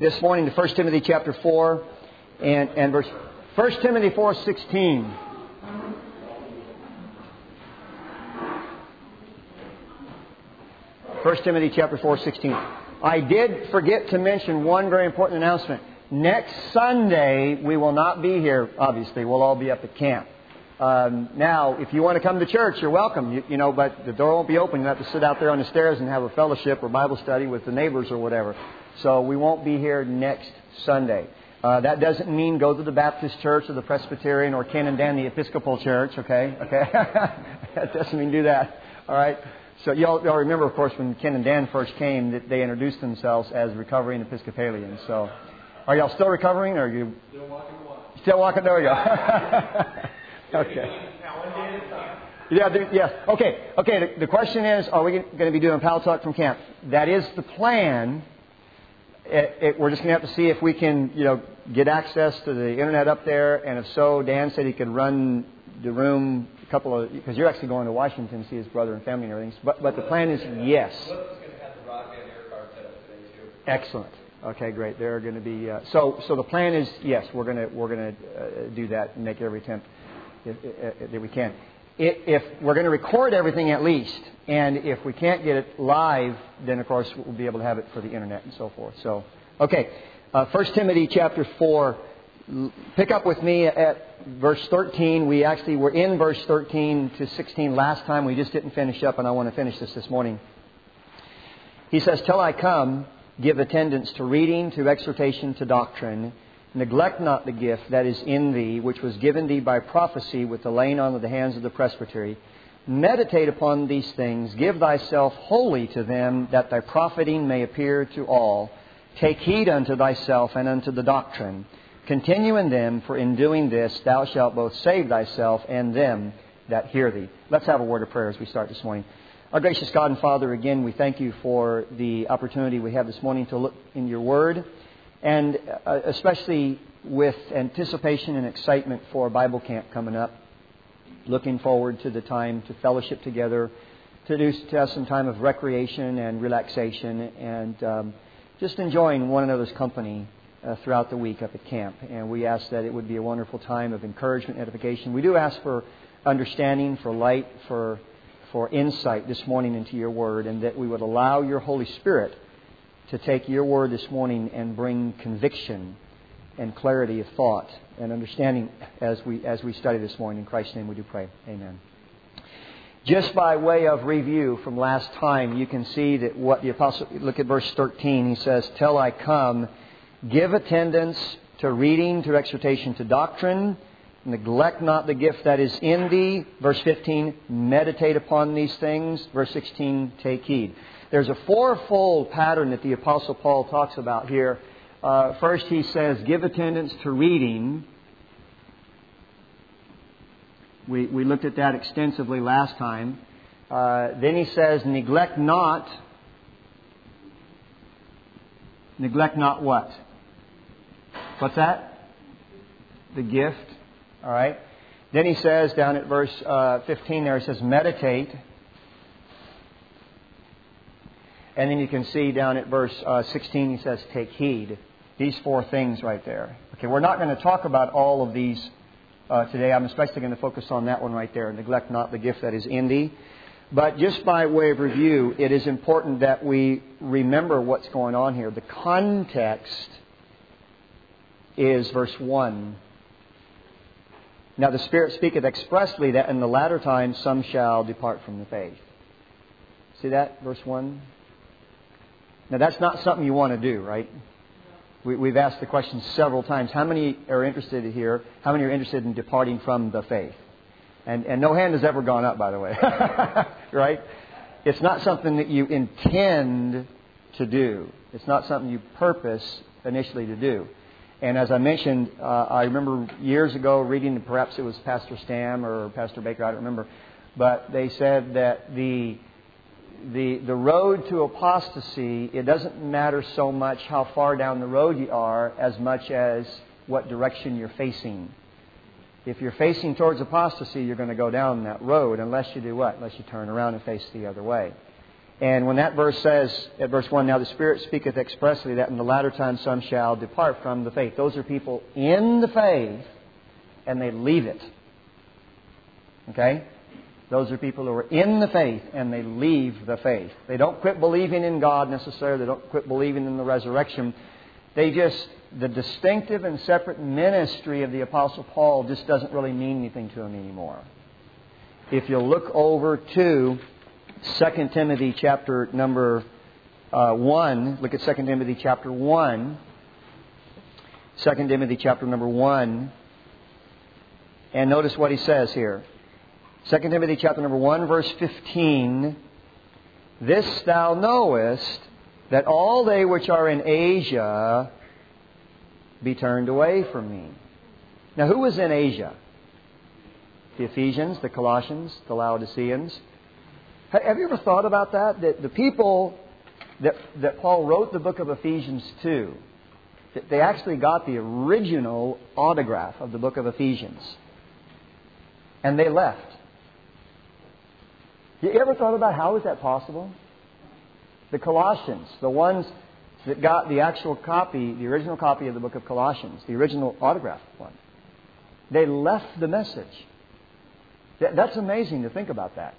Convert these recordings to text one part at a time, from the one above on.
this morning to 1 Timothy chapter 4 and verse 1 Timothy 4:16. 1 Timothy chapter 4:16. I did forget to mention one very important announcement. Next Sunday, we will not be here, obviously. We'll all be up at camp. Now, if you want to come to church, you're welcome. But the door won't be open. You have to sit out there on the stairs and have a fellowship or Bible study with the neighbors or whatever. So we won't be here next Sunday. That doesn't mean go to the Baptist church or the Presbyterian or Ken and Dan the Episcopal church, okay? That doesn't mean do that, all right? So y'all remember, of course, when Ken and Dan first came, that they introduced themselves as recovering Episcopalians. So, are y'all still recovering, or are you still walking the walk? Still walking? There we go. Okay. Yeah. Okay. The question is, are we going to be doing Pal Talk from camp? That is the plan. We're just going to have to see if we can, get access to the internet up there, and if so, Dan said he could run the room because you're actually going to Washington to see his brother and family and everything. But the plan is yes. Going to have the broadband air card set up today too. Excellent. Okay, great. They're going to be so the plan is yes. We're going to do that and make every attempt that we can. If we're going to record everything at least, and if we can't get it live, then of course we'll be able to have it for the internet and so forth. So, okay, 1 Timothy chapter 4. Pick up with me at verse 13. We actually were in verse 13 to 16 last time. We just didn't finish up, and I want to finish this morning. He says, "Till I come, give attendance to reading, to exhortation, to doctrine. Neglect not the gift that is in thee, which was given thee by prophecy with the laying on of the hands of the presbytery. Meditate upon these things. Give thyself wholly to them, that thy profiting may appear to all. Take heed unto thyself and unto the doctrine. Continue in them, for in doing this thou shalt both save thyself and them that hear thee." Let's have a word of prayer as we start this morning. Our gracious God and Father, again, we thank you for the opportunity we have this morning to look in your word, and especially with anticipation and excitement for Bible camp coming up. Looking forward to the time to fellowship together, to have some time of recreation and relaxation, and just enjoying one another's company throughout the week up at camp. And we ask that it would be a wonderful time of encouragement and edification. We do ask for understanding, for light, for insight this morning into your word, and that we would allow your Holy Spirit to take your word this morning and bring conviction and clarity of thought and understanding as we study this morning. In Christ's name we do pray. Amen. Just by way of review from last time, you can see that what the apostle, look at verse 13, he says, "Till I come, give attendance to reading, to exhortation, to doctrine. Neglect not the gift that is in thee." Verse 15, "Meditate upon these things." Verse 16, "Take heed." There's a fourfold pattern that the Apostle Paul talks about here. First, he says, give attendance to reading. We looked at that extensively last time. Then he says, neglect not. Neglect not what? What's that? The gift. All right. Then he says down at verse 15 there, he says, meditate. And then you can see down at verse 16, he says, take heed. These four things right there. Okay, we're not going to talk about all of these today. I'm especially going to focus on that one right there. Neglect not the gift that is in thee. But just by way of review, it is important that we remember what's going on here. The context is verse 1. Now the Spirit speaketh expressly that in the latter times some shall depart from the faith. See that? Verse 1. Now that's not something you want to do, right? We've asked the question several times. How many are interested here? How many are interested in departing from the faith? And no hand has ever gone up, by the way. Right? It's not something that you intend to do. It's not something you purpose initially to do. And as I mentioned, I remember years ago reading, perhaps it was Pastor Stam or Pastor Baker, I don't remember, but they said that the road to apostasy, it doesn't matter so much how far down the road you are as much as what direction you're facing. If you're facing towards apostasy, you're going to go down that road unless you do what? Unless you turn around and face the other way. And when that verse says, at verse 1, now the Spirit speaketh expressly that in the latter time some shall depart from the faith. Those are people in the faith and they leave it. Okay? Those are people who are in the faith and they leave the faith. They don't quit believing in God necessarily. They don't quit believing in the resurrection. The distinctive and separate ministry of the Apostle Paul just doesn't really mean anything to him anymore. If you'll look over to 2 Timothy chapter number 1, look at 2 Timothy chapter 1. 2 Timothy chapter number 1. And notice what he says here. 2 Timothy chapter number 1, verse 15. This thou knowest, that all they which are in Asia be turned away from me. Now, who was in Asia? The Ephesians, the Colossians, the Laodiceans. Have you ever thought about that? That the people that Paul wrote the book of Ephesians to, that they actually got the original autograph of the book of Ephesians. And they left. You ever thought about how is that possible? The Colossians, the ones that got the actual copy, the original copy of the book of Colossians, the original autograph one, they left the message. That's amazing to think about that.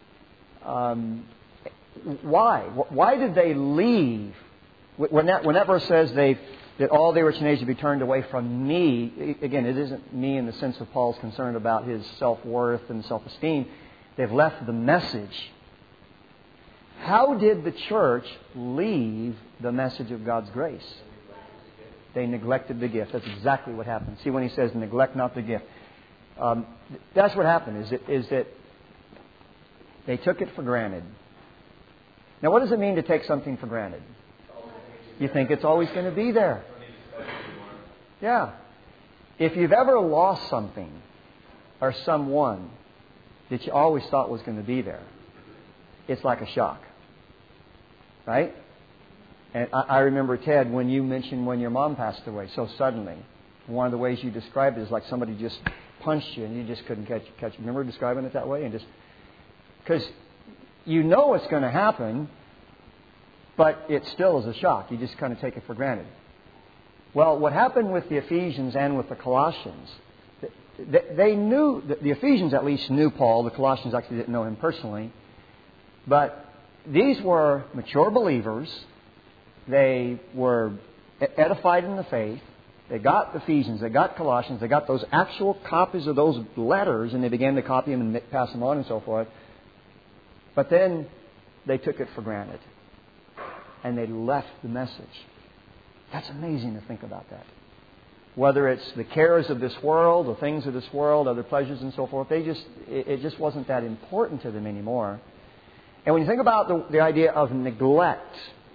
Why? Why did they leave? When that verse says that all they which in Asia be turned away from me, again, it isn't me in the sense of Paul's concern about his self-worth and self-esteem. They've left the message. How did the church leave the message of God's grace? They neglected the gift. That's exactly what happened. See, when he says, neglect not the gift. That's what happened, is that they took it for granted. Now, what does it mean to take something for granted? You think it's always going to be there. Yeah. If you've ever lost something or someone that you always thought was going to be there, it's like a shock. Right? And I remember, Ted, when you mentioned when your mom passed away so suddenly, one of the ways you described it is like somebody just punched you and you just couldn't catch. Remember describing it that way? And just because you know it's going to happen, but it still is a shock. You just kind of take it for granted. Well, what happened with the Ephesians and with the Colossians, they knew, the Ephesians at least knew Paul. The Colossians actually didn't know him personally. But these were mature believers. They were edified in the faith. They got Ephesians, they got Colossians, they got those actual copies of those letters, and they began to copy them and pass them on and so forth. But then they took it for granted. And they left the message. That's amazing to think about that. Whether it's the cares of this world, the things of this world, other pleasures and so forth, it just wasn't that important to them anymore. And when you think about the idea of neglect,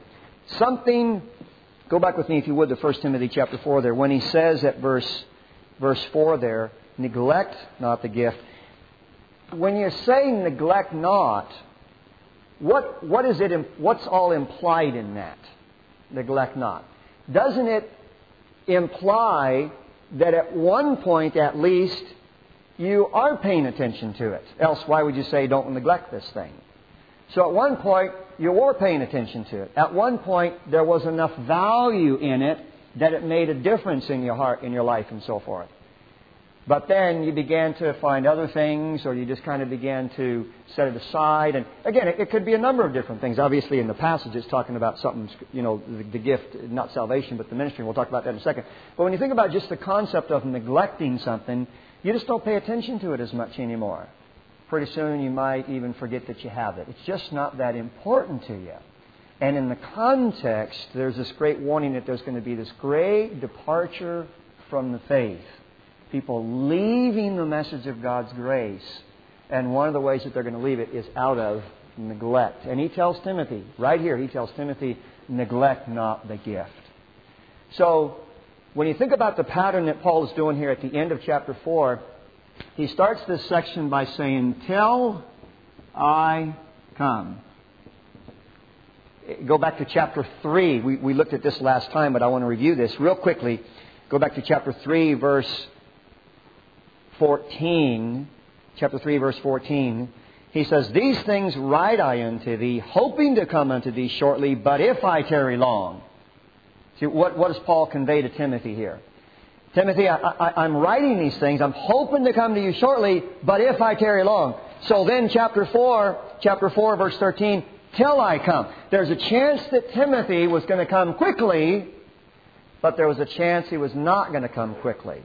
go back with me if you would to 1 Timothy chapter 4 there. When he says at verse 4 there, neglect not the gift. When you say neglect not, what is it? What's all implied in that? Neglect not. Doesn't it imply that at one point at least you are paying attention to it? Else why would you say don't neglect this thing? So at one point you were paying attention to it. At one point there was enough value in it that it made a difference in your heart, in your life and so forth. But then you began to find other things, or you just kind of began to set it aside. And again, it could be a number of different things. Obviously, in the passage, it's talking about something, the gift, not salvation, but the ministry. We'll talk about that in a second. But when you think about just the concept of neglecting something, you just don't pay attention to it as much anymore. Pretty soon, you might even forget that you have it. It's just not that important to you. And in the context, there's this great warning that there's going to be this great departure from the faith. People leaving the message of God's grace. And one of the ways that they're going to leave it is out of neglect. And he tells Timothy, right here, neglect not the gift. So, when you think about the pattern that Paul is doing here at the end of chapter 4, he starts this section by saying, till I come. Go back to chapter 3. We looked at this last time, but I want to review this real quickly. Go back to chapter 3, verse 14. Chapter 3, verse 14. He says, these things write I unto thee, hoping to come unto thee shortly, but if I tarry long. See, what does Paul convey to Timothy here? Timothy, I'm writing these things. I'm hoping to come to you shortly, but if I tarry long. So then chapter 4, verse 13, till I come. There's a chance that Timothy was going to come quickly, but there was a chance he was not going to come quickly.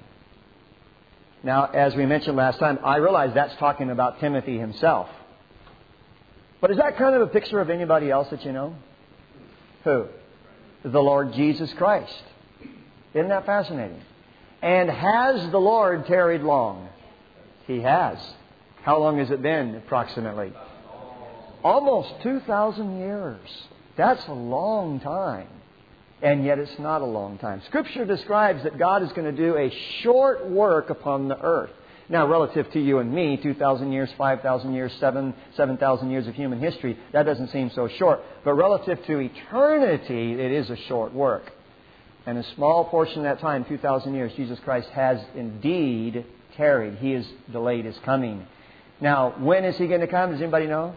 Now, as we mentioned last time, I realize that's talking about Timothy himself. But is that kind of a picture of anybody else that you know? Who? The Lord Jesus Christ. Isn't that fascinating? And has the Lord tarried long? He has. How long has it been, approximately? Almost 2,000 years. That's a long time. And yet it's not a long time. Scripture describes that God is going to do a short work upon the earth. Now, relative to you and me, 2,000 years, 5,000 years, 7,000 years of human history, that doesn't seem so short. But relative to eternity, it is a short work. And a small portion of that time, 2,000 years, Jesus Christ has indeed tarried. He has delayed His coming. Now, when is He going to come? Does anybody know?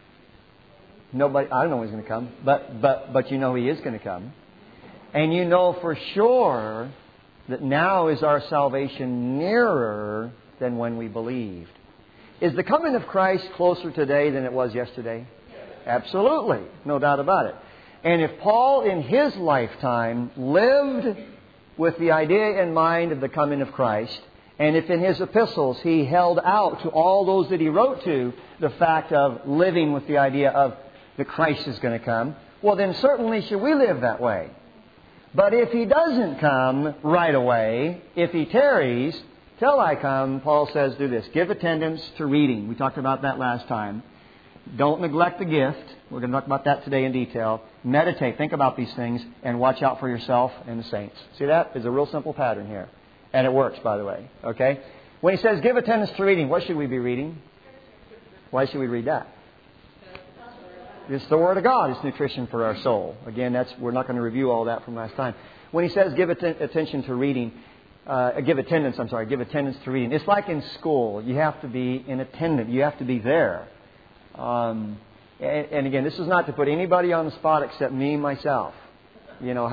Nobody. I don't know when He's going to come. But you know He is going to come. And you know for sure that now is our salvation nearer than when we believed. Is the coming of Christ closer today than it was yesterday? Absolutely. No doubt about it. And if Paul in his lifetime lived with the idea in mind of the coming of Christ, and if in his epistles he held out to all those that he wrote to the fact of living with the idea of the Christ is going to come, well then certainly should we live that way. But if He doesn't come right away, if He tarries till I come, Paul says do this. Give attendance to reading. We talked about that last time. Don't neglect the gift. We're going to talk about that today in detail. Meditate. Think about these things and watch out for yourself and the saints. See that? There's a real simple pattern here. And it works, by the way. Okay? When he says give attendance to reading, what should we be reading? Why should we read that? It's the Word of God. It's nutrition for our soul. Again, we're not going to review all that from last time. When he says give attention to reading, give attendance to reading. It's like in school. You have to be in attendance. You have to be there. And again, this is not to put anybody on the spot except me, myself. You know,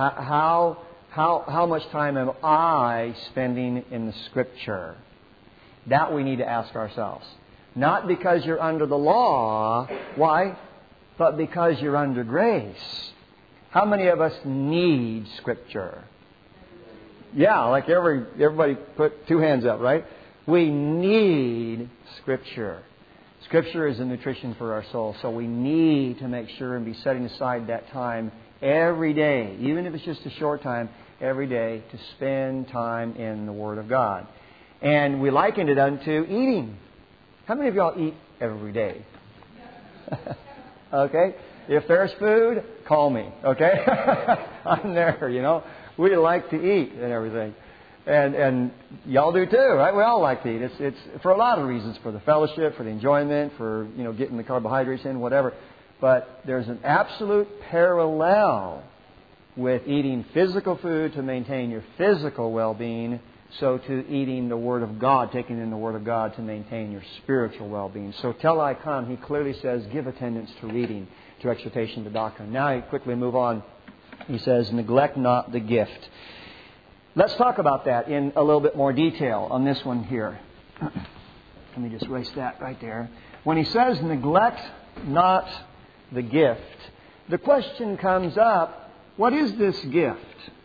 how much time am I spending in the Scripture? That we need to ask ourselves. Not because you're under the law. Why? But because you're under grace. How many of us need Scripture? Yeah, like everybody put two hands up, right? We need Scripture. Scripture is a nutrition for our soul, so we need to make sure and be setting aside that time every day, even if it's just a short time, every day, to spend time in the Word of God. And we likened it unto eating. How many of y'all eat every day? Okay? If there's food, call me. Okay? I'm there, you know. We like to eat and everything. And y'all do too, right? We all like to eat. It's for a lot of reasons. For the fellowship, for the enjoyment, for, you know, getting the carbohydrates in, whatever. But there's an absolute parallel with eating physical food to maintain your physical well-being, so to eating the Word of God, taking in the Word of God to maintain your spiritual well-being. So till I come, he clearly says, give attendance to reading, to exhortation, to doctrine. Now he quickly move on. He says, neglect not the gift. Let's talk about that in a little bit more detail on this one here. Let me just erase that right there. When he says, neglect not the gift, the question comes up, what is this gift?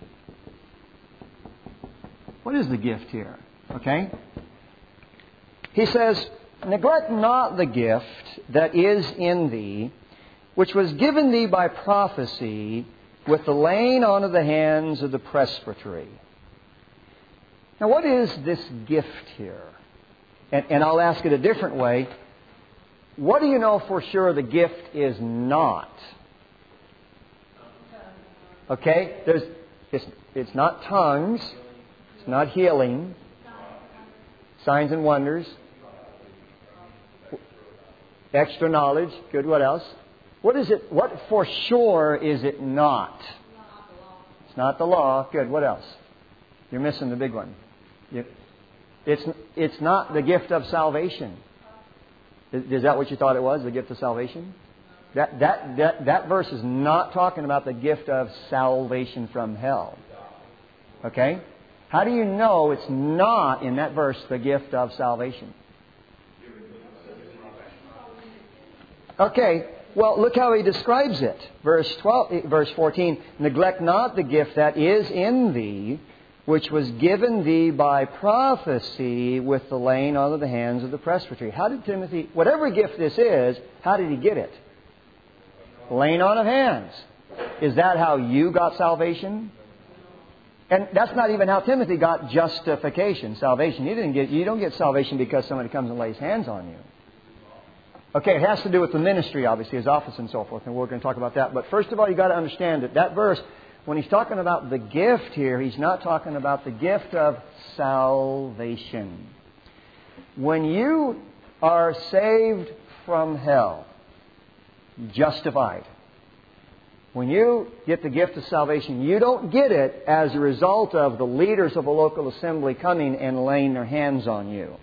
What is the gift here? Okay? He says, neglect not the gift that is in thee, which was given thee by prophecy with the laying on of the hands of the presbytery. Now, what is this gift here? And I'll ask it a different way. What do you know for sure the gift is not? Okay? It's not tongues. It's not healing. Signs and wonders. Extra knowledge. Good. What else? What is it? What for sure is it not? It's not the law. Good. What else? You're missing the big one. It's not the gift of salvation. Is that what you thought it was, the gift of salvation? That verse is not talking about the gift of salvation from hell. Okay? How do you know it's not in that verse the gift of salvation? Okay, well, look how he describes it. Verse 14, neglect not the gift that is in thee, which was given thee by prophecy with the laying on of the hands of the presbytery. How did Timothy, whatever gift this is, how did he get it? Laying on of hands. Is that how you got salvation? And that's not even how Timothy got justification, salvation. You don't get salvation because somebody comes and lays hands on you. Okay, it has to do with the ministry, obviously, his office and so forth, and we're going to talk about that. But first of all, you've got to understand that verse, when he's talking about the gift here, he's not talking about the gift of salvation. When you are saved from hell, justified, when you get the gift of salvation, you don't get it as a result of the leaders of a local assembly coming and laying their hands on you.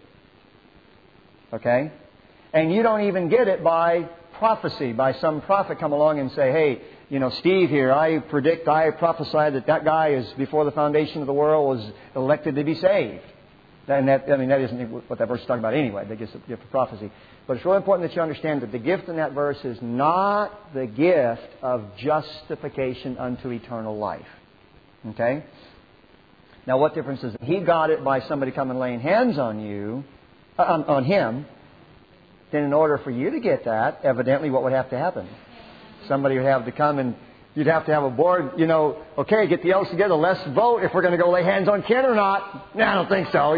Okay? And you don't even get it by prophecy, by some prophet come along and say, hey, Steve here, I prophesy that guy is, before the foundation of the world, was elected to be saved. And that isn't what that verse is talking about anyway. That gives the gift of prophecy. But it's really important that you understand that the gift in that verse is not the gift of justification unto eternal life. Okay? Now, what difference is it? He got it by somebody coming and laying hands on you, on him. Then in order for you to get that, evidently what would have to happen? Somebody would have to come and you'd have to have a board, okay, get the elders together, let's vote if we're going to go lay hands on Ken or not. No, I don't think so,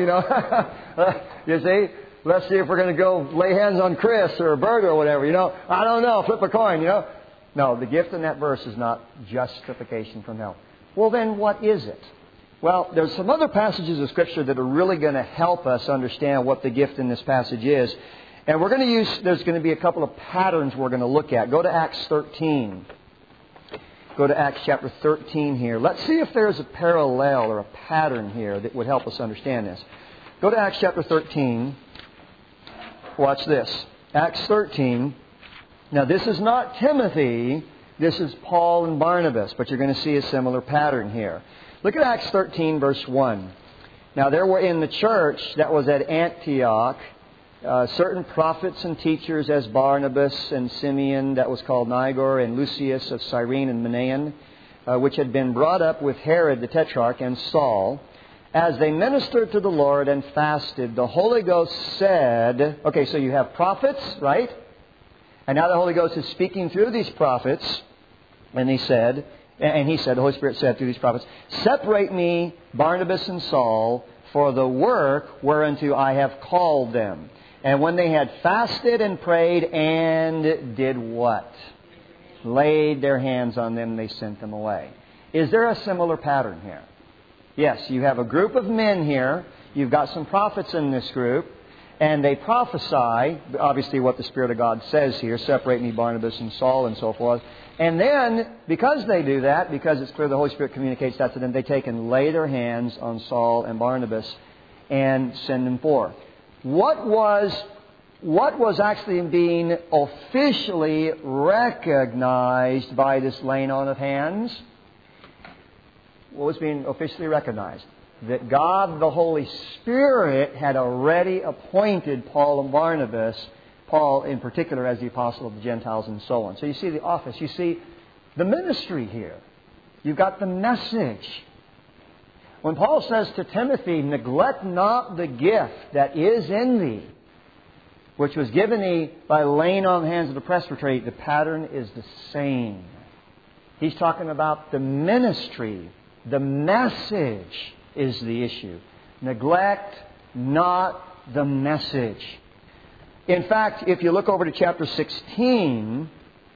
You see? Let's see if we're going to go lay hands on Chris or Bert or whatever, I don't know, flip a coin, No, the gift in that verse is not justification from hell. Well, then what is it? Well, there's some other passages of Scripture that are really going to help us understand what the gift in this passage is. And there's going to be a couple of patterns we're going to look at. Go to Acts 13. Go to Acts chapter 13 here. Let's see if there's a parallel or a pattern here that would help us understand this. Go to Acts chapter 13. Watch this. Acts 13. Now, this is not Timothy. This is Paul and Barnabas. But you're going to see a similar pattern here. Look at Acts 13, verse 1. Now, there were in the church that was at Antioch certain prophets and teachers as Barnabas and Simeon, that was called Niger, and Lucius of Cyrene and Manaen, which had been brought up with Herod the Tetrarch and Saul. As they ministered to the Lord and fasted, the Holy Ghost said, okay, so you have prophets, right? And now the Holy Ghost is speaking through these prophets, and he said, the Holy Spirit said through these prophets, separate me, Barnabas and Saul, for the work whereunto I have called them. And when they had fasted and prayed and did what? Laid their hands on them, they sent them away. Is there a similar pattern here? Yes, you have a group of men here. You've got some prophets in this group. And they prophesy, obviously what the Spirit of God says here, separate me, Barnabas and Saul and so forth. And then, because they do that, because it's clear the Holy Spirit communicates that to them, they take and lay their hands on Saul and Barnabas and send them forth. What was actually being officially recognized by this laying on of hands? What was being officially recognized? That God, the Holy Spirit, had already appointed Paul and Barnabas, Paul in particular as the apostle of the Gentiles and so on. So you see the office, you see the ministry here. You've got the message. When Paul says to Timothy, neglect not the gift that is in thee, which was given thee by laying on the hands of the presbytery, the pattern is the same. He's talking about the ministry. The message is the issue. Neglect not the message. In fact, if you look over to chapter 16,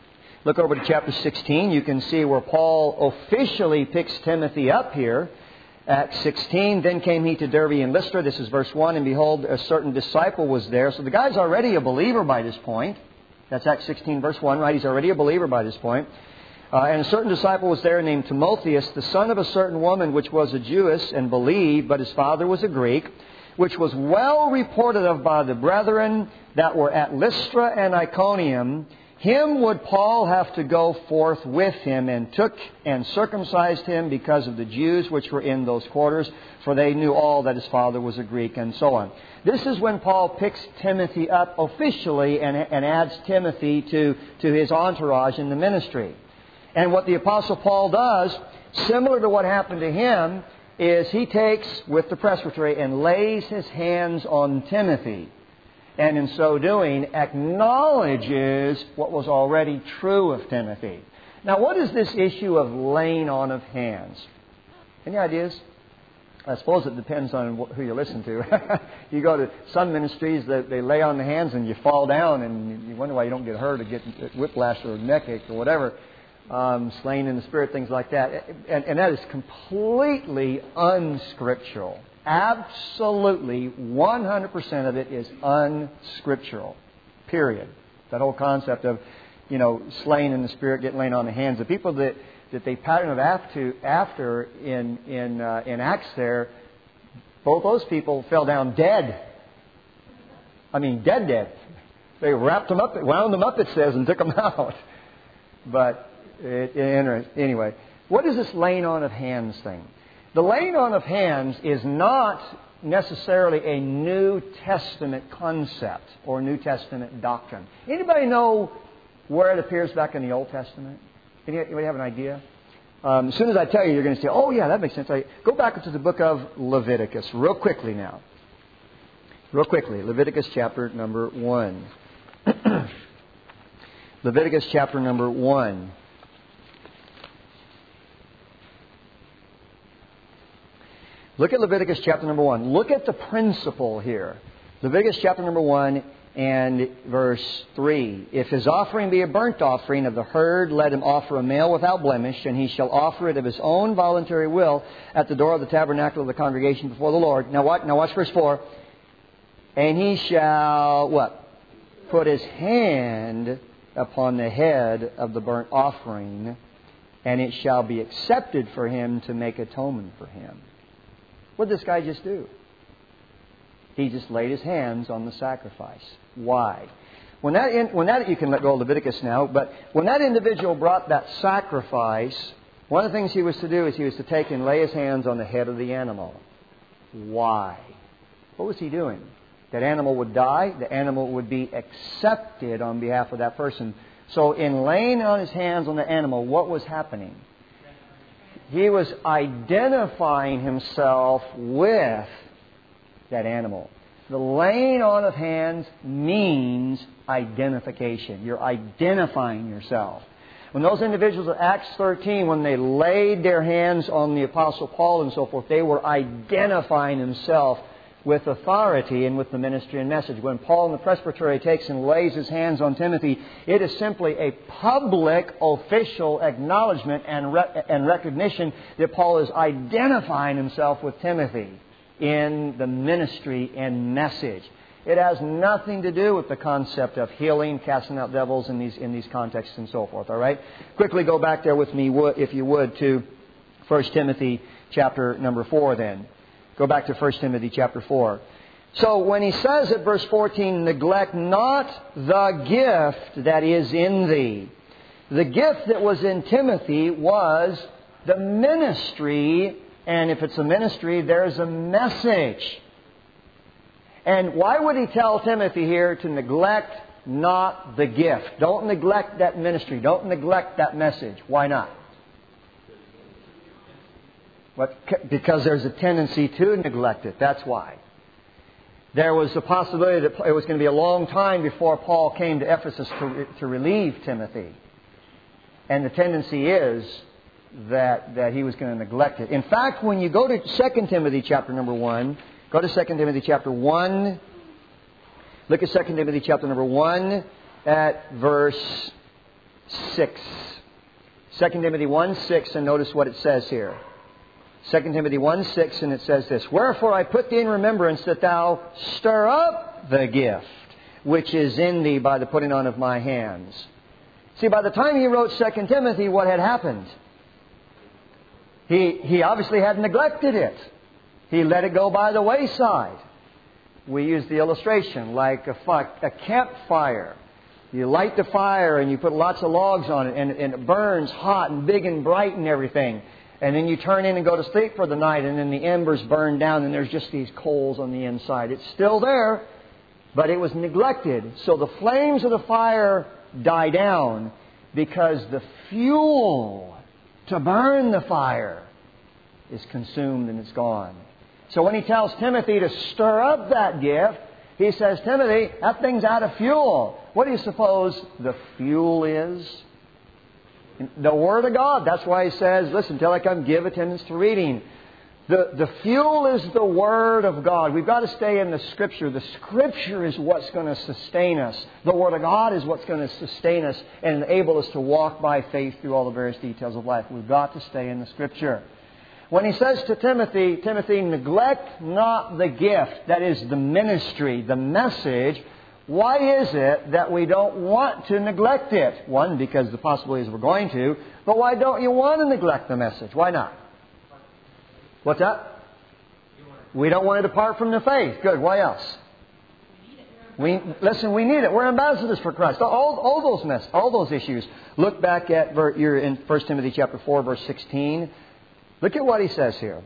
you can see where Paul officially picks Timothy up here. Acts 16, then came he to Derbe and Lystra. This is verse 1. And behold, a certain disciple was there. So the guy's already a believer by this point. That's Acts 16, verse 1, right? He's already a believer by this point. And a certain disciple was there named Timotheus, the son of a certain woman which was a Jewess and believed, but his father was a Greek. which was well reported of by the brethren that were at Lystra and Iconium, him would Paul have to go forth with him, and took and circumcised him because of the Jews which were in those quarters, for they knew all that his father was a Greek, and so on. This is when Paul picks Timothy up officially and adds Timothy to his entourage in the ministry. And what the Apostle Paul does, similar to what happened to him, is he takes with the presbytery and lays his hands on Timothy. And in so doing, acknowledges what was already true of Timothy. Now, what is this issue of laying on of hands? Any ideas? I suppose it depends on who you listen to. You go to some ministries that they lay on the hands and you fall down and you wonder why you don't get hurt or get whiplash or neck ache or whatever. Slain in the Spirit, things like that. And that is completely unscriptural. Absolutely, 100% of it is unscriptural. Period. That whole concept of, slain in the Spirit, getting laid on the hands. The people that they pattern of after in Acts there, both those people fell down dead. I mean, dead. They wrapped them up, wound them up, it says, and took them out. But anyway, what is this laying on of hands thing? The laying on of hands is not necessarily a New Testament concept or New Testament doctrine. Anybody know where it appears back in the Old Testament? Anybody have an idea? As soon as I tell you, you're going to say, oh yeah, that makes sense. Go back into the book of Leviticus real quickly now. Real quickly. Leviticus chapter number 1. Leviticus chapter number 1. Look at Leviticus chapter number 1. Look at the principle here. Leviticus chapter number 1 and verse 3. If his offering be a burnt offering of the herd, let him offer a male without blemish, and he shall offer it of his own voluntary will at the door of the tabernacle of the congregation before the Lord. Now watch verse 4. And he shall, what? Put his hand upon the head of the burnt offering, and it shall be accepted for him to make atonement for him. What did this guy just do? He just laid his hands on the sacrifice. Why? When that you can let go of Leviticus now, but when that individual brought that sacrifice, one of the things he was to do is he was to take and lay his hands on the head of the animal. Why? What was he doing? That animal would die. The animal would be accepted on behalf of that person. So in laying on his hands on the animal, what was happening? He was identifying himself with that animal. The laying on of hands means identification. You're identifying yourself. When those individuals at Acts 13, when they laid their hands on the Apostle Paul and so forth, they were identifying themselves with authority and with the ministry and message. When Paul in the presbytery takes and lays his hands on Timothy, it is simply a public, official acknowledgement and recognition that Paul is identifying himself with Timothy in the ministry and message. It has nothing to do with the concept of healing, casting out devils in these contexts and so forth. All right? Quickly go back there with me, if you would, to 1 Timothy chapter number 4 then. Go back to 1 Timothy chapter 4. So when he says at verse 14, neglect not the gift that is in thee. The gift that was in Timothy was the ministry. And if it's a ministry, there's a message. And why would he tell Timothy here to neglect not the gift? Don't neglect that ministry. Don't neglect that message. Why not? Because there's a tendency to neglect it. That's why. There was a possibility that it was going to be a long time before Paul came to Ephesus to relieve Timothy. And the tendency is that he was going to neglect it. In fact, when you go to 2 Timothy chapter number 1, go to 2 Timothy chapter 1. Look at 2 Timothy chapter number 1 at verse 6. 2 Timothy 1:6, and notice what it says here. 2 Timothy 1:6, and it says this, wherefore I put thee in remembrance that thou stir up the gift which is in thee by the putting on of my hands. See, by the time he wrote 2 Timothy, what had happened? He obviously had neglected it. He let it go by the wayside. we use the illustration like a campfire. You light the fire and you put lots of logs on it and it burns hot and big and bright and everything. And then you turn in and go to sleep for the night and then the embers burn down and there's just these coals on the inside. It's still there, but it was neglected. So the flames of the fire die down because the fuel to burn the fire is consumed and it's gone. So when he tells Timothy to stir up that gift, he says, Timothy, that thing's out of fuel. What do you suppose the fuel is? The Word of God. That's why he says, listen, till I come, give attendance to reading. The fuel is the Word of God. We've got to stay in the Scripture. The Scripture is what's going to sustain us. The Word of God is what's going to sustain us and enable us to walk by faith through all the various details of life. We've got to stay in the Scripture. When he says to Timothy, Timothy, neglect not the gift, that is the ministry, the message, why is it that we don't want to neglect it? One, because the possibility is we're going to, but why don't you want to neglect the message? Why not? What's that? We don't want to depart from the faith. Good. Why else? We need it. We're ambassadors for Christ. All those issues. Look back at you're in 1 Timothy chapter 4, verse 16. Look at what he says here.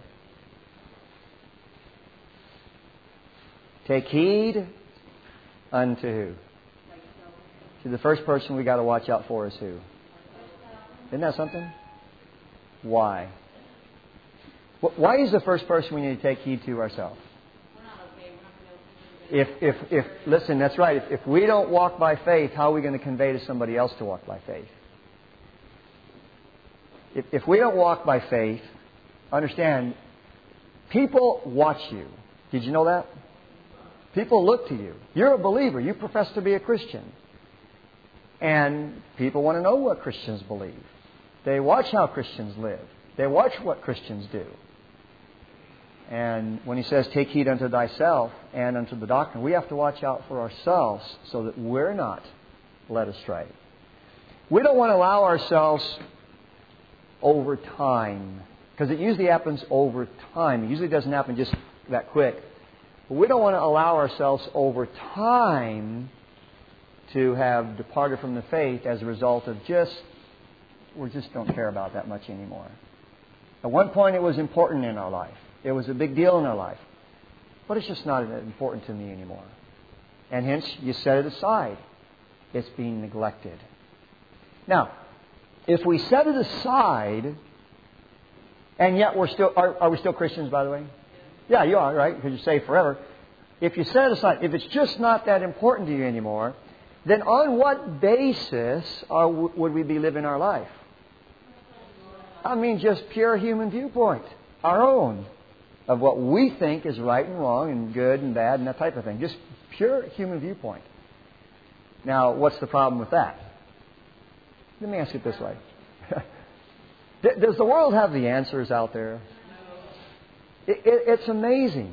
Take heed unto who? See, the first person we got to watch out for is who? Isn't that something? Why? Why is the first person we need to take heed to ourselves? Listen, that's right. If we don't walk by faith, how are we going to convey to somebody else to walk by faith? If we don't walk by faith, understand, people watch you. Did you know that? People look to you. You're a believer. You profess to be a Christian. And people want to know what Christians believe. They watch how Christians live. They watch what Christians do. And when he says, take heed unto thyself and unto the doctrine, we have to watch out for ourselves so that we're not led astray. We don't want to allow ourselves over time, because it usually happens over time. It usually doesn't happen just that quick. But we don't want to allow ourselves over time to have departed from the faith as a result of we just don't care about that much anymore. At one point it was important in our life. It was a big deal in our life. But it's just not important to me anymore. And hence you set it aside. It's being neglected. Now, if we set it aside, and yet we're still, are we still Christians, by the way? Yeah, you are, right? Because you say forever. If you set it aside, if it's just not that important to you anymore, then on what basis would we be living our life? I mean, just pure human viewpoint. Our own. Of what we think is right and wrong and good and bad and that type of thing. Just pure human viewpoint. Now, what's the problem with that? Let me ask it this way. Does the world have the answers out there? It's amazing.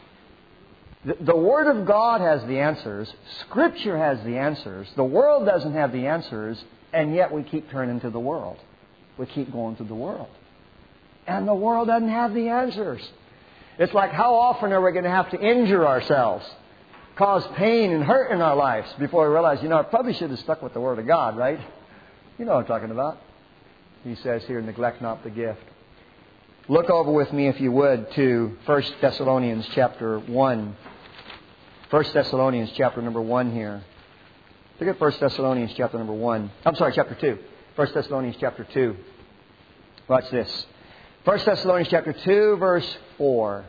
The Word of God has the answers. Scripture has the answers. The world doesn't have the answers, and yet we keep turning to the world. We keep going to the world. And the world doesn't have the answers. It's like, how often are we going to have to injure ourselves, cause pain and hurt in our lives before we realize, I probably should have stuck with the Word of God, right? You know what I'm talking about. He says here, neglect not the gift. Look over with me, if you would, to 1 Thessalonians chapter 1. 1 Thessalonians chapter number 1 here. Look at 1 Thessalonians chapter number 1. I'm sorry, chapter 2. 1 Thessalonians chapter 2. Watch this. 1 Thessalonians chapter 2, verse 4.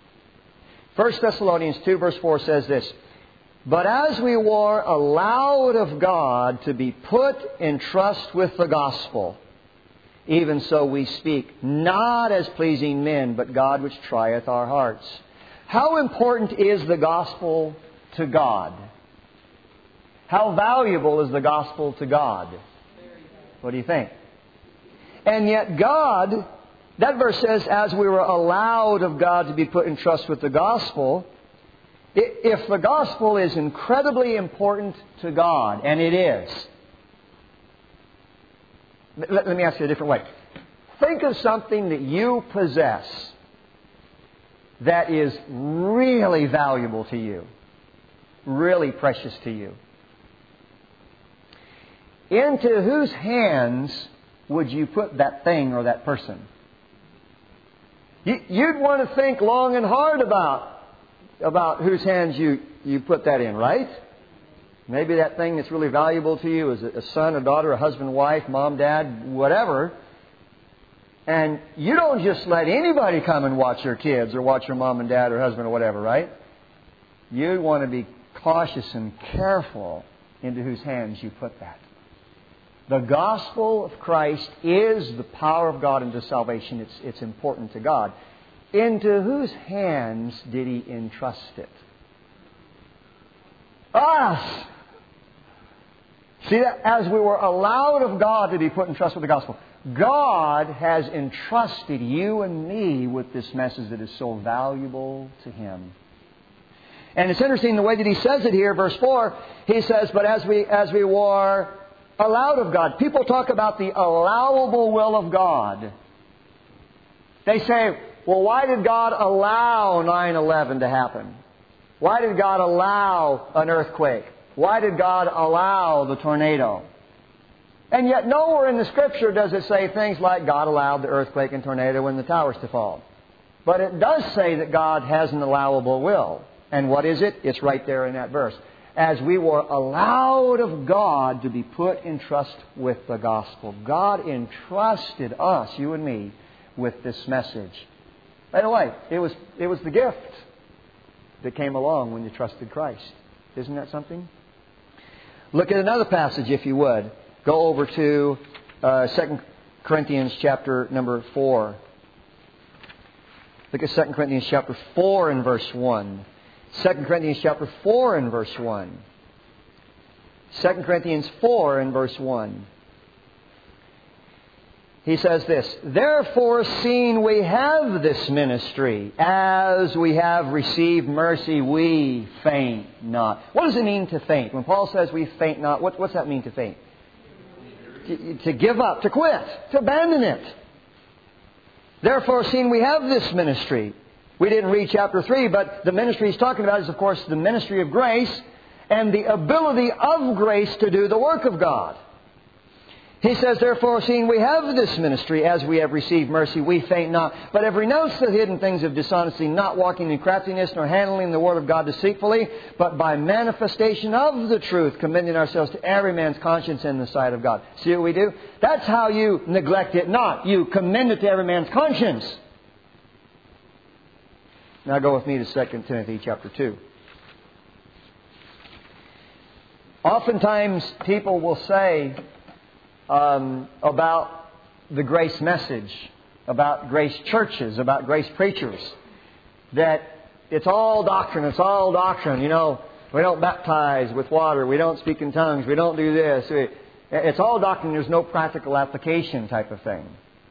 1 Thessalonians 2, verse 4 says this. But as we were allowed of God to be put in trust with the gospel, even so we speak, not as pleasing men, but God which trieth our hearts. How important is the gospel to God? How valuable is the gospel to God? What do you think? And yet God, that verse says, as we were allowed of God to be put in trust with the gospel, if the gospel is incredibly important to God, and it is, let me ask you a different way. Think of something that you possess that is really valuable to you, really precious to you. Into whose hands would you put that thing or that person? You'd want to think long and hard about whose hands you put that in, right? Maybe that thing that's really valuable to you is a son, a daughter, a husband, wife, mom, dad, whatever. And you don't just let anybody come and watch your kids or watch your mom and dad or husband or whatever, right? You want to be cautious and careful into whose hands you put that. The gospel of Christ is the power of God into salvation. It's important to God. Into whose hands did He entrust it? Us! See that? As we were allowed of God to be put in trust with the gospel, God has entrusted you and me with this message that is so valuable to Him. And it's interesting the way that He says it here, verse 4. He says, but as we were allowed of God. People talk about the allowable will of God. They say, well, why did God allow 9/11 to happen? Why did God allow an earthquake? Why did God allow the tornado? And yet nowhere in the Scripture does it say things like God allowed the earthquake and tornado and the towers to fall. But it does say that God has an allowable will. And what is it? It's right there in that verse. As we were allowed of God to be put in trust with the gospel. God entrusted us, you and me, with this message. By the way, it was the gift that came along when you trusted Christ. Isn't that something? Look at another passage, if you would. Go over to 2 Corinthians chapter number 4. Look at 2 Corinthians chapter 4 and verse 1. 2 Corinthians chapter 4 and verse 1. 2 Corinthians 4 and verse 1. He says this, therefore, seeing we have this ministry, as we have received mercy, we faint not. What does it mean to faint? When Paul says we faint not, what's that mean to faint? To give up, to quit, to abandon it. Therefore, seeing we have this ministry, we didn't read chapter 3, but the ministry he's talking about is, of course, the ministry of grace and the ability of grace to do the work of God. He says, therefore, seeing we have this ministry, as we have received mercy, we faint not, but have renounced the hidden things of dishonesty, not walking in craftiness, nor handling the word of God deceitfully, but by manifestation of the truth, commending ourselves to every man's conscience in the sight of God. See what we do? That's how you neglect it not. You commend it to every man's conscience. Now go with me to 2 Timothy chapter 2. Oftentimes people will say about the grace message, about grace churches, about grace preachers, that it's all doctrine, You know, we don't baptize with water, we don't speak in tongues, we don't do this. It's all doctrine, there's no practical application type of thing.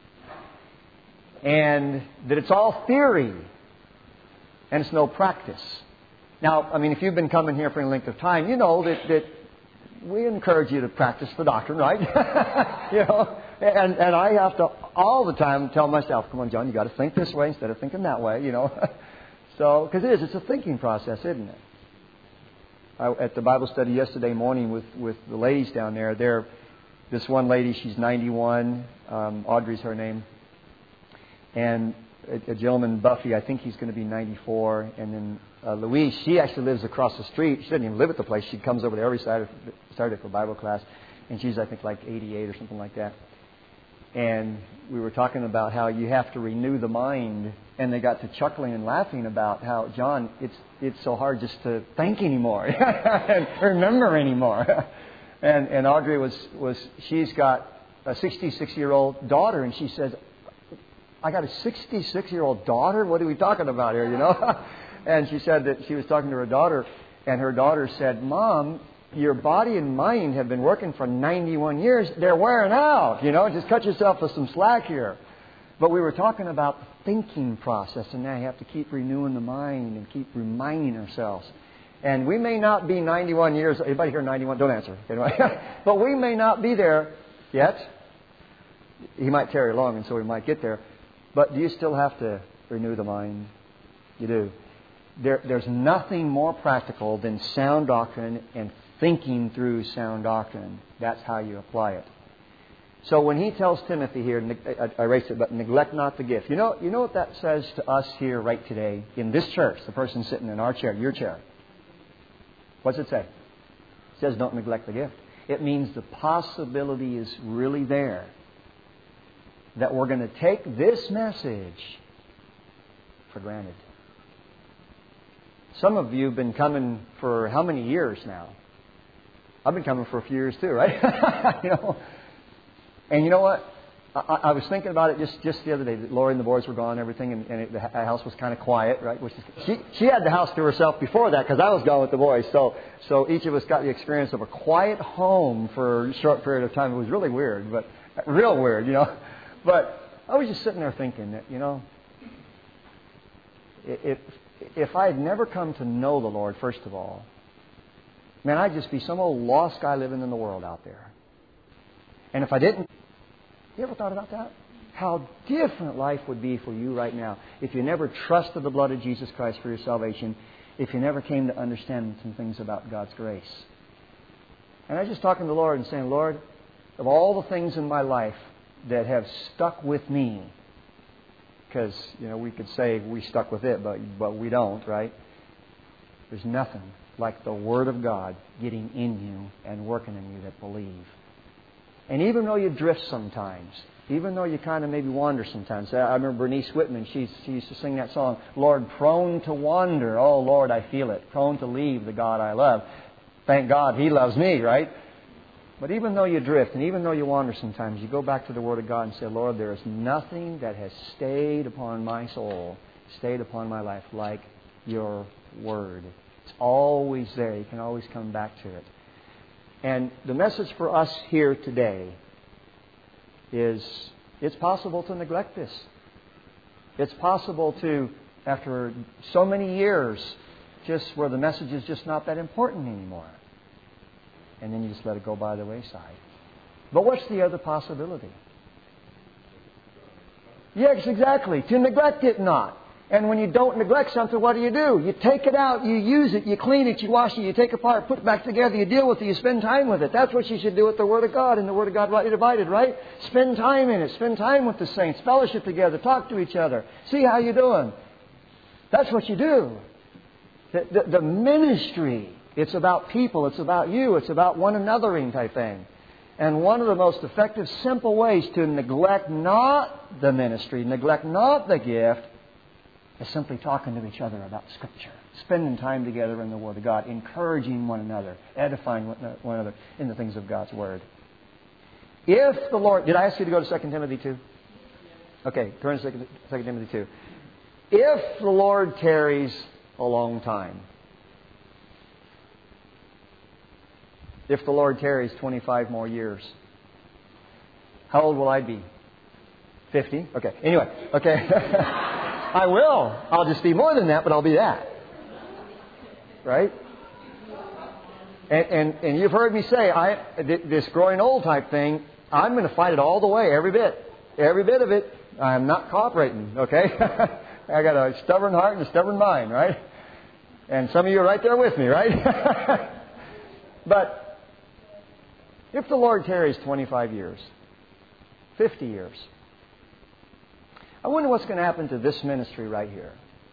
And that it's all theory. And it's no practice. Now, I mean, if you've been coming here for any length of time, you know that we encourage you to practice the doctrine, right? You know, and I have to all the time tell myself, come on, John, you got to think this way instead of thinking that way, you know. So, because it's a thinking process, isn't it? At the Bible study yesterday morning with the ladies down there, this one lady, she's 91, Audrey's her name, and a gentleman, Buffy, I think he's going to be 94. And then Louise, she actually lives across the street. She doesn't even live at the place. She comes over there every Saturday for Bible class. And she's, I think, like 88 or something like that. And we were talking about how you have to renew the mind. And they got to chuckling and laughing about how, John, it's so hard just to think anymore and remember anymore. And Audrey she's got a 66-year-old daughter, and she says, I got a 66-year-old daughter? What are we talking about here, you know? And she said that she was talking to her daughter, and her daughter said, Mom, your body and mind have been working for 91 years. They're wearing out, you know. Just cut yourself some slack here. But we were talking about the thinking process, and now you have to keep renewing the mind and keep reminding ourselves. And we may not be 91 years. Anybody here 91? Don't answer. Anyway. But we may not be there yet. He might tarry long, and so we might get there. But do you still have to renew the mind? You do. There's nothing more practical than sound doctrine and thinking through sound doctrine. That's how you apply it. So when he tells Timothy here, I erased it, but neglect not the gift. You know what that says to us here right today in this church, the person sitting in our chair, your chair? What's it say? It says don't neglect the gift. It means the possibility is really there that we're going to take this message for granted. Some of you have been coming for how many years now? I've been coming for a few years too, right? And you know what? I was thinking about it just the other day. Lori and the boys were gone and everything, and the house was kind of quiet, right? She had the house to herself before that because I was gone with the boys. So each of us got the experience of a quiet home for a short period of time. It was really weird, but real weird, But I was just sitting there thinking that, if I had never come to know the Lord, first of all, man, I'd just be some old lost guy living in the world out there. And if I didn't, you ever thought about that? How different life would be for you right now if you never trusted the blood of Jesus Christ for your salvation, if you never came to understand some things about God's grace. And I was just talking to the Lord and saying, Lord, of all the things in my life that have stuck with me, because, we could say we stuck with it, but we don't, right? There's nothing like the Word of God getting in you and working in you that believe. And even though you drift sometimes, even though you kind of maybe wander sometimes. I remember Bernice Whitman, she used to sing that song, Lord, prone to wander. Oh, Lord, I feel it. Prone to leave the God I love. Thank God He loves me, right? But even though you drift and even though you wander sometimes, you go back to the Word of God and say, Lord, there is nothing that has stayed upon my soul, stayed upon my life like Your Word. It's always there. You can always come back to it. And the message for us here today is it's possible to neglect this. It's possible to, after so many years, just where the message is just not that important anymore. And then you just let it go by the wayside. But what's the other possibility? Yes, exactly. To neglect it not. And when you don't neglect something, what do? You take it out, you use it, you clean it, you wash it, you take it apart, put it back together, you deal with it, you spend time with it. That's what you should do with the Word of God, and the Word of God rightly divided, right? Spend time in it, spend time with the saints, fellowship together, talk to each other, see how you're doing. That's what you do. The ministry, it's about people, it's about you, it's about one anothering type thing. And one of the most effective, simple ways to neglect not the ministry, neglect not the gift, is simply talking to each other about Scripture, spending time together in the Word of God, encouraging one another, edifying one another in the things of God's Word. If the Lord... Did I ask you to go to 2 Timothy 2? Okay, turn to 2 Timothy 2. If the Lord tarries a long time, if the Lord tarries 25 more years, how old will I be? 50? Okay, anyway, okay. I will. I'll just be more than that, but I'll be that. Right? And you've heard me say, this growing old type thing, I'm going to fight it all the way, every bit. Every bit of it. I'm not cooperating, okay? I got a stubborn heart and a stubborn mind, right? And some of you are right there with me, right? But if the Lord tarries 25 years, 50 years, I wonder what's going to happen to this ministry right here.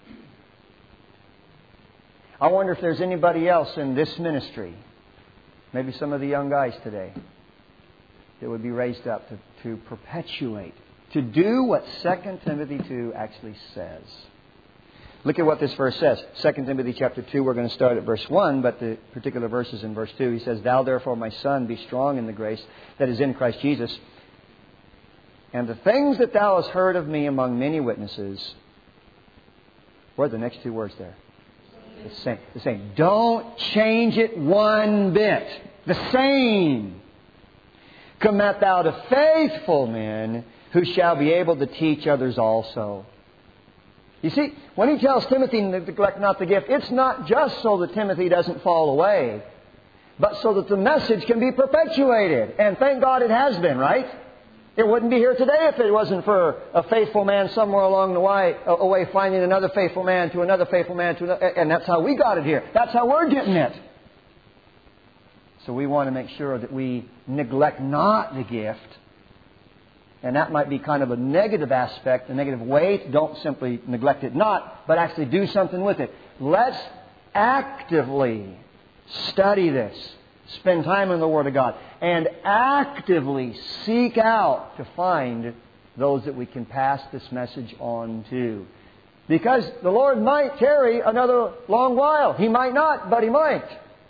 I wonder if there's anybody else in this ministry, maybe some of the young guys today, that would be raised up to perpetuate, to do what 2 Timothy 2 actually says. Look at what this verse says. 2 Timothy chapter 2, we're going to start at verse 1, but the particular verse is in verse 2. He says, Thou therefore, my son, be strong in the grace that is in Christ Jesus. And the things that thou hast heard of me among many witnesses, what are the next two words there? The same. Don't change it one bit. The same. Commit thou to faithful men who shall be able to teach others also. You see, when he tells Timothy, neglect not the gift, it's not just so that Timothy doesn't fall away, but so that the message can be perpetuated. And thank God it has been, right? It wouldn't be here today if it wasn't for a faithful man somewhere along the way finding another faithful man to another faithful man to another. And that's how we got it here. That's how we're getting it. So we want to make sure that we neglect not the gift. And that might be kind of a negative aspect, a negative way. Don't simply neglect it not, but actually do something with it. Let's actively study this. Spend time in the Word of God. And actively seek out to find those that we can pass this message on to. Because the Lord might tarry another long while. He might not, but He might.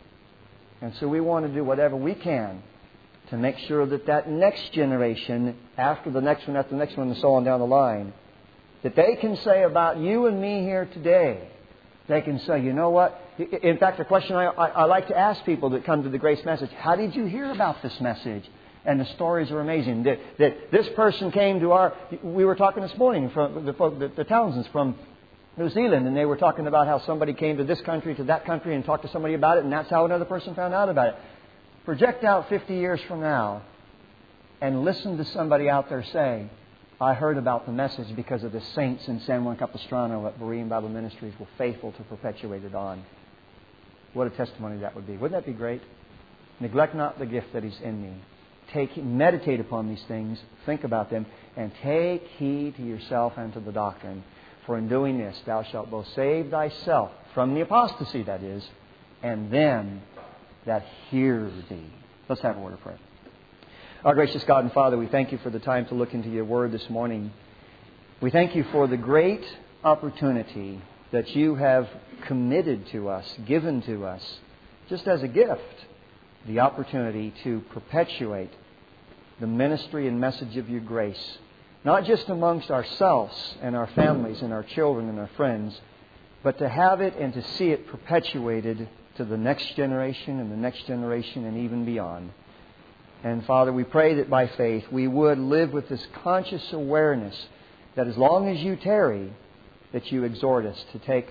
And so we want to do whatever we can to make sure that that next generation, after the next one, and so on down the line, that they can say about you and me here today, they can say, you know what? In fact, a question I like to ask people that come to the Grace Message, how did you hear about this message? And the stories are amazing. That this person came to we were talking this morning from the Townsends from New Zealand, and they were talking about how somebody came to this country, to that country, and talked to somebody about it, and that's how another person found out about it. Project out 50 years from now and listen to somebody out there say, I heard about the message because of the saints in San Juan Capistrano at Berean Bible Ministries were faithful to perpetuate it on. What a testimony that would be. Wouldn't that be great? Neglect not the gift that is in me. Meditate upon these things, think about them, and take heed to yourself and to the doctrine. For in doing this, thou shalt both save thyself from the apostasy, that is, and them that hear thee. Let's have a word of prayer. Our gracious God and Father, we thank You for the time to look into Your Word this morning. We thank You for the great opportunity that You have committed to us, given to us, just as a gift, the opportunity to perpetuate the ministry and message of Your grace, not just amongst ourselves and our families and our children and our friends, but to have it and to see it perpetuated to the next generation and the next generation and even beyond. And Father, we pray that by faith we would live with this conscious awareness that as long as You tarry, that You exhort us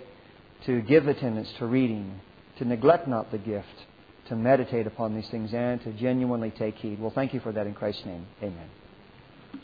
to give attendance to reading, to neglect not the gift, to meditate upon these things, and to genuinely take heed. Well, thank You for that in Christ's name. Amen.